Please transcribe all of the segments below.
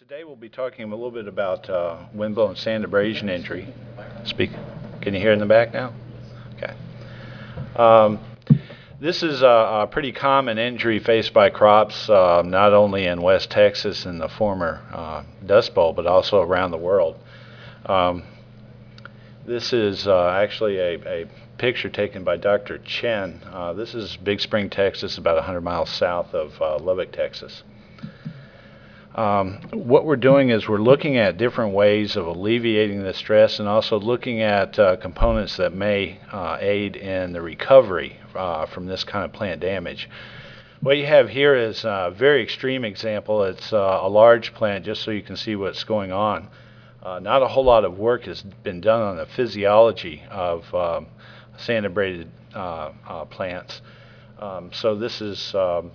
Today we'll be talking a little bit about windblown sand abrasion injury. Speak. Can you hear in the back now? Okay. Um, this is a pretty common injury faced by crops, not only in West Texas in the former Dust Bowl, but also around the world. Um, this is actually a picture taken by Dr. Chen. This is Big Spring, Texas, about 100 miles south of Lubbock, Texas. What we're doing is we're looking at different ways of alleviating the stress and also looking at components that may aid in the recovery from this kind of plant damage. What you have here is a very extreme example. It's a large plant, just so you can see what's going on. Not a whole lot of work has been done on the physiology of sand abraded plants. So this is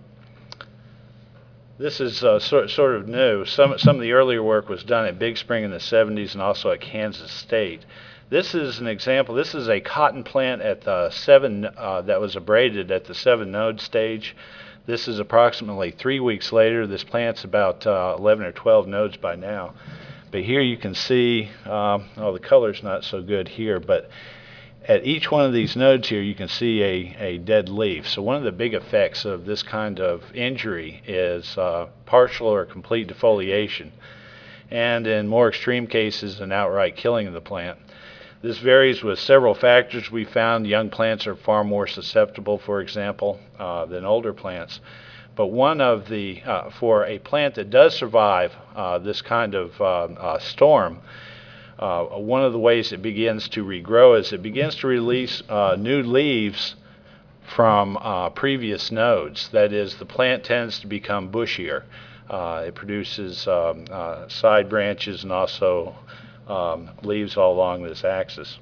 sort of new. Some of the earlier work was done at Big Spring in the 70s and also at Kansas State. This is an example. This is a cotton plant at the that was abraded at the 7-node stage. This is approximately 3 weeks later. This plant's about 11 or 12 nodes by now. But here you can see, the color's not so good here, but at each one of these nodes here you can see a dead leaf. So one of the big effects of this kind of injury is partial or complete defoliation, and in more extreme cases an outright killing of the plant. This varies with several factors. We found young plants are far more susceptible, for example, than older plants. But one of the, for a plant that does survive this kind of storm, one of the ways it begins to regrow is it begins to release new leaves from previous nodes. That is, the plant tends to become bushier. It produces side branches and also leaves all along this axis.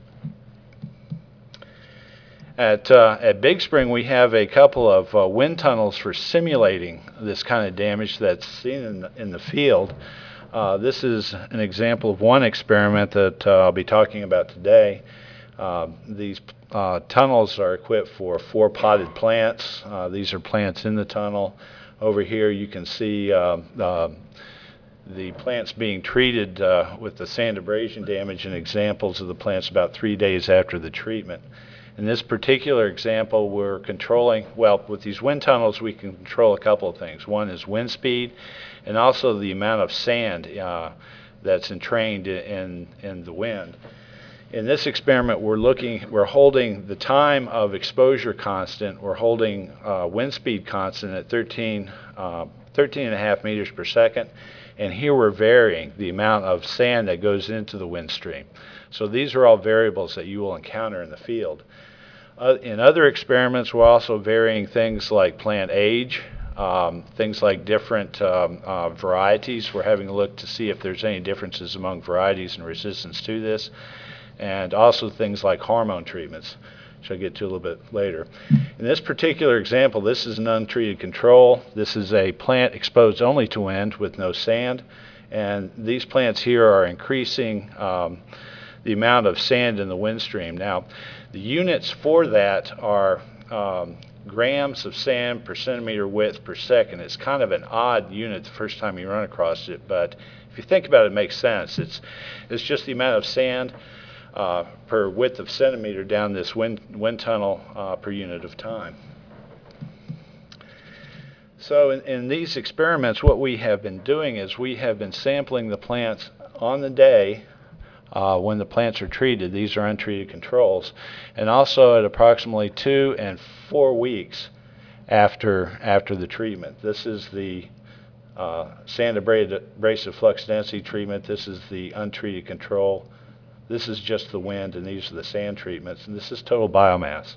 At Big Spring, we have a couple of wind tunnels for simulating this kind of damage that's seen in the field. This is an example of one experiment that I'll be talking about today. These tunnels are equipped for 4 potted plants. These are plants in the tunnel. Over here you can see the plants being treated with the sand abrasion damage, and examples of the plants about 3 days after the treatment. In this particular example, we're controlling, well, with these wind tunnels we can control a couple of things. One is wind speed, and also the amount of sand that's entrained in the wind. In this experiment, we're holding the time of exposure constant. We're holding wind speed constant at 13.5 meters per second, and here we're varying the amount of sand that goes into the wind stream. So these are all variables that you will encounter in the field. In other experiments, we're also varying things like plant age, things like different varieties. We're having a look to see if there's any differences among varieties in resistance to this, and also things like hormone treatments, which I'll get to a little bit later. In this particular example, this is an untreated control. This is a plant exposed only to wind with no sand, and these plants here are increasing the amount of sand in the wind stream. Now, the units for that are grams of sand per centimeter width per second. It's kind of an odd unit the first time you run across it, but if you think about it, it makes sense. It's just the amount of sand per width of centimeter down this wind tunnel per unit of time. So in these experiments, what we have been doing is we have been sampling the plants on the day when the plants are treated. These are untreated controls, and also at approximately 2 and 4 weeks after the treatment. This is the sand abrasive flux density treatment. This is the untreated control. This is just the wind, and these are the sand treatments, and this is total biomass.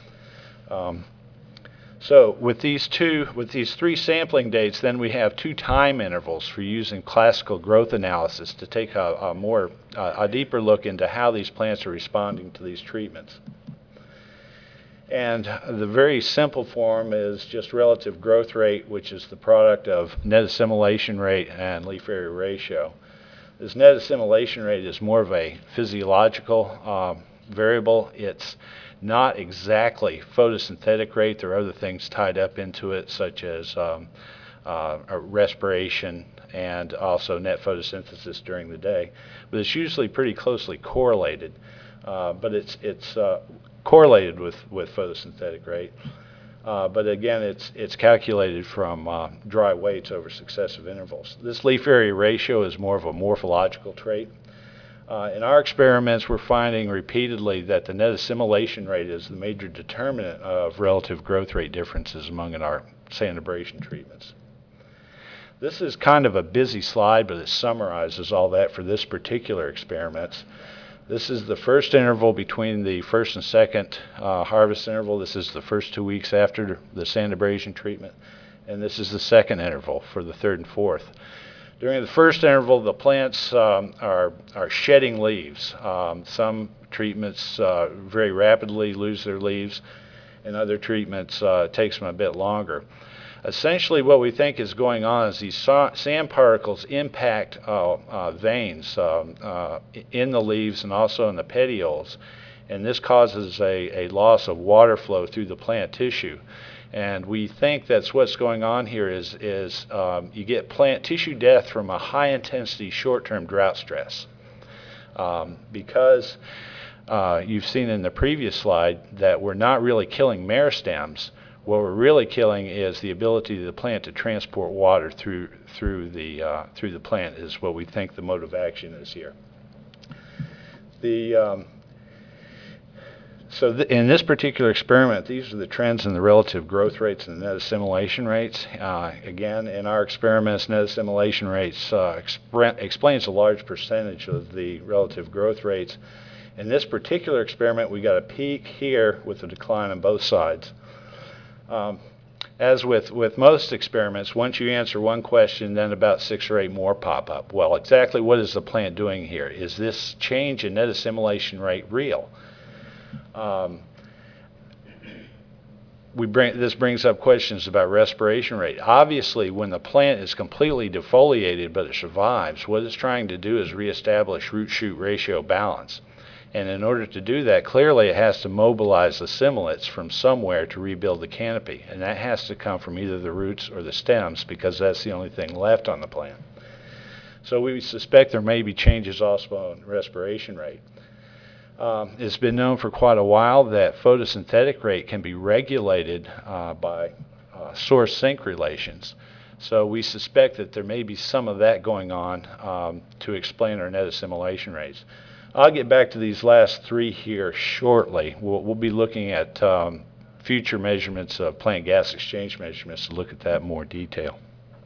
So with these 3 sampling dates, then we have 2 time intervals for using classical growth analysis to take a deeper look into how these plants are responding to these treatments. And the very simple form is just relative growth rate, which is the product of net assimilation rate and leaf area ratio. This net assimilation rate is more of a physiological variable. It's not exactly photosynthetic rate. There are other things tied up into it, such as respiration, and also net photosynthesis during the day. But it's usually pretty closely correlated, but it's correlated with photosynthetic rate. But again, it's calculated from dry weights over successive intervals. This leaf area ratio is more of a morphological trait. In our experiments, we're finding repeatedly that the net assimilation rate is the major determinant of relative growth rate differences among our sand abrasion treatments. This is kind of a busy slide, but it summarizes all that for this particular experiment. This is the first interval between the first and second harvest interval. This is the first 2 weeks after the sand abrasion treatment. And this is the second interval for the third and fourth. During the first interval, the plants are shedding leaves. Some treatments very rapidly lose their leaves, and other treatments takes them a bit longer. Essentially, what we think is going on is these sand particles impact veins in the leaves and also in the petioles, and this causes a loss of water flow through the plant tissue. And we think that's what's going on here is you get plant tissue death from a high-intensity short-term drought stress. Because you've seen in the previous slide that we're not really killing meristems. What we're really killing is the ability of the plant to transport water through the plant is what we think the mode of action is here. In this particular experiment, these are the trends in the relative growth rates and net assimilation rates. Again, in our experiments, net assimilation rates explains a large percentage of the relative growth rates. In this particular experiment, we got a peak here with a decline on both sides. As with most experiments, once you answer one question, then about 6 or 8 more pop up. Well, exactly what is the plant doing here? Is this change in net assimilation rate real? This brings up questions about respiration rate. Obviously, when the plant is completely defoliated but it survives, what it's trying to do is reestablish root-shoot ratio balance. And in order to do that, clearly it has to mobilize the assimilants from somewhere to rebuild the canopy. And that has to come from either the roots or the stems because that's the only thing left on the plant. So we suspect there may be changes also in respiration rate. It's been known for quite a while that photosynthetic rate can be regulated by source-sink relations. So we suspect that there may be some of that going on to explain our net assimilation rates. I'll get back to these last 3 here shortly. We'll be looking at future measurements of plant gas exchange measurements to look at that in more detail.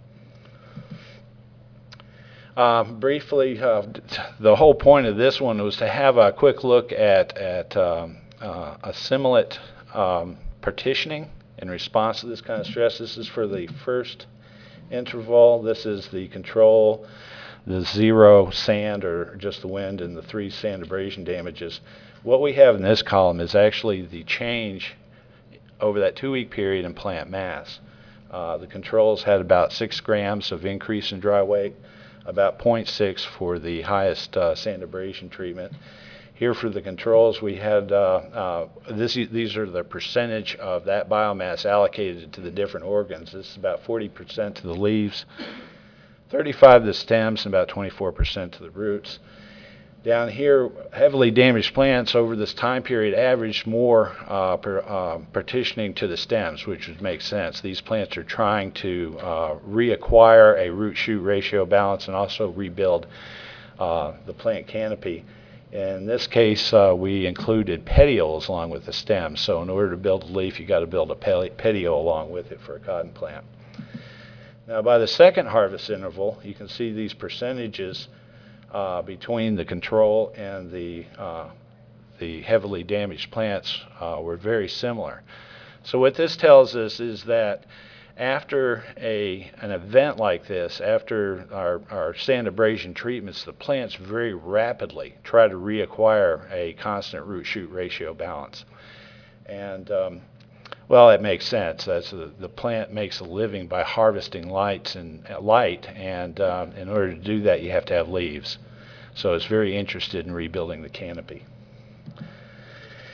Briefly, the whole point of this one was to have a quick look at assimilate partitioning in response to this kind of stress. This is for the first interval. This is the control, the 0 sand or just the wind, and the 3 sand abrasion damages. What we have in this column is actually the change over that 2-week period in plant mass. The controls had about 6 grams of increase in dry weight, about 0.6 for the highest sand abrasion treatment. Here for the controls, we had these are the percentage of that biomass allocated to the different organs. This is about 40% to the leaves, 35% to the stems, and about 24% to the roots. Down here, heavily damaged plants over this time period averaged more partitioning to the stems, which would make sense. These plants are trying to reacquire a root-shoot ratio balance and also rebuild the plant canopy. In this case, we included petioles along with the stems. So in order to build a leaf, you got to build a petiole along with it for a cotton plant. Now, by the second harvest interval, you can see these percentages between the control and the heavily damaged plants were very similar. So what this tells us is that after an event like this, after our sand abrasion treatments, the plants very rapidly try to reacquire a constant root-shoot ratio balance. And well, it makes sense. The plant makes a living by harvesting light, and in order to do that, you have to have leaves. So it's very interested in rebuilding the canopy.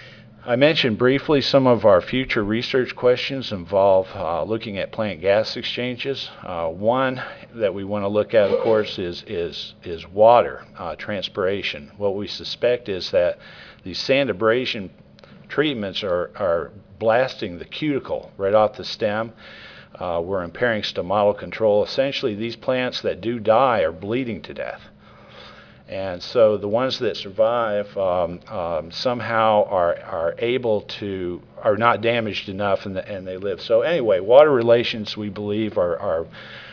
I mentioned briefly some of our future research questions involve looking at plant gas exchanges. One that we want to look at, of course, is water transpiration. What we suspect is that these sand abrasion treatments are blasting the cuticle right off the stem. We're impairing stomatal control. Essentially, these plants that do die are bleeding to death. And so the ones that survive somehow are not damaged enough, and they live. So anyway, water relations, we believe, are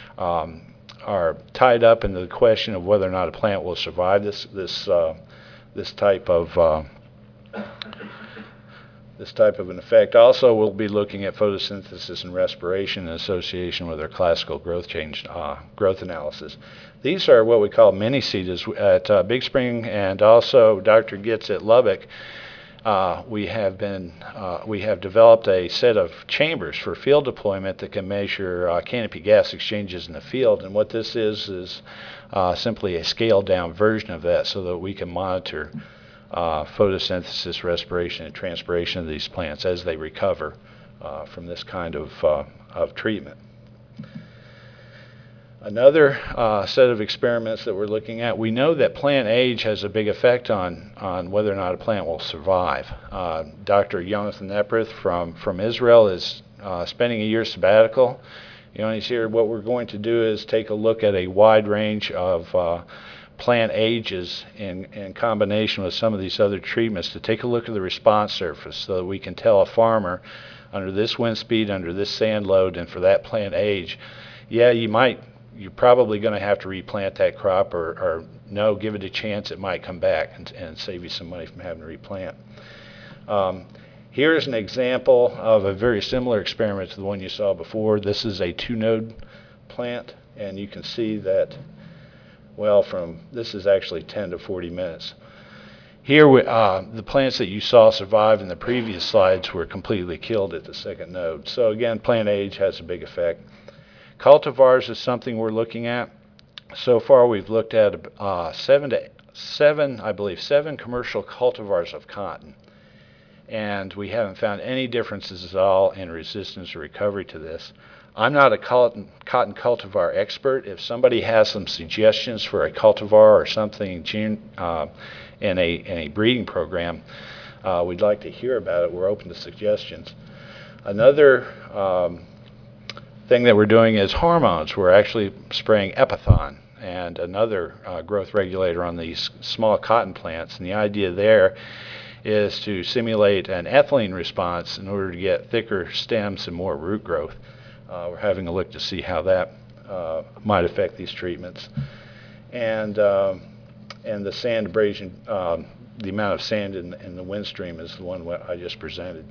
tied up in the question of whether or not a plant will survive this type of an effect. Also, we'll be looking at photosynthesis and respiration in association with our classical growth analysis. These are what we call mini-CETAs at Big Spring, and also Dr. Gitz at Lubbock. We have developed a set of chambers for field deployment that can measure canopy gas exchanges in the field. And what this is simply a scaled-down version of that, so that we can monitor photosynthesis, respiration, and transpiration of these plants as they recover from this kind of treatment. Another set of experiments that we're looking at, we know that plant age has a big effect on whether or not a plant will survive. Dr. Jonathan Neprith from Israel is spending a year sabbatical. He's here. What we're going to do is take a look at a wide range of plant ages in combination with some of these other treatments to take a look at the response surface, so that we can tell a farmer under this wind speed, under this sand load, and for that plant age, yeah, you're probably going to have to replant that crop, or no, give it a chance, it might come back and save you some money from having to replant. Here's an example of a very similar experiment to the one you saw before. This is a 2-node plant, and you can see that, well, this is actually 10 to 40 minutes. Here, the plants that you saw survive in the previous slides were completely killed at the second node. So again, plant age has a big effect. Cultivars is something we're looking at. So far, we've looked at seven commercial cultivars of cotton, and we haven't found any differences at all in resistance or recovery to this. I'm not a cotton cultivar expert. If somebody has some suggestions for a cultivar or something in a breeding program, we'd like to hear about it. We're open to suggestions. Another thing that we're doing is hormones. We're actually spraying Epithon, and another growth regulator, on these small cotton plants. And the idea there is to simulate an ethylene response in order to get thicker stems and more root growth. We're having a look to see how that might affect these treatments. And the sand abrasion, the amount of sand in the wind stream is the one I just presented.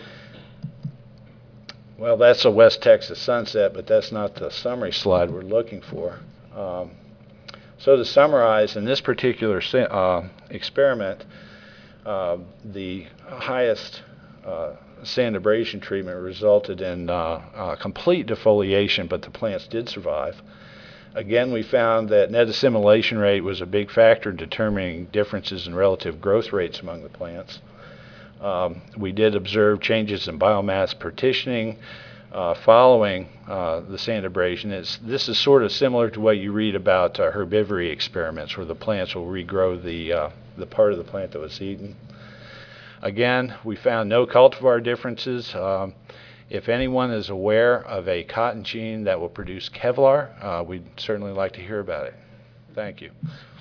Well, that's a West Texas sunset, but that's not the summary slide we're looking for. So to summarize, in this particular experiment, the highest sand abrasion treatment resulted in complete defoliation, but the plants did survive. Again, we found that net assimilation rate was a big factor in determining differences in relative growth rates among the plants. We did observe changes in biomass partitioning following the sand abrasion. This is sort of similar to what you read about herbivory experiments, where the plants will regrow the part of the plant that was eaten. Again, we found no cultivar differences. If anyone is aware of a cotton gene that will produce Kevlar, we'd certainly like to hear about it. Thank you.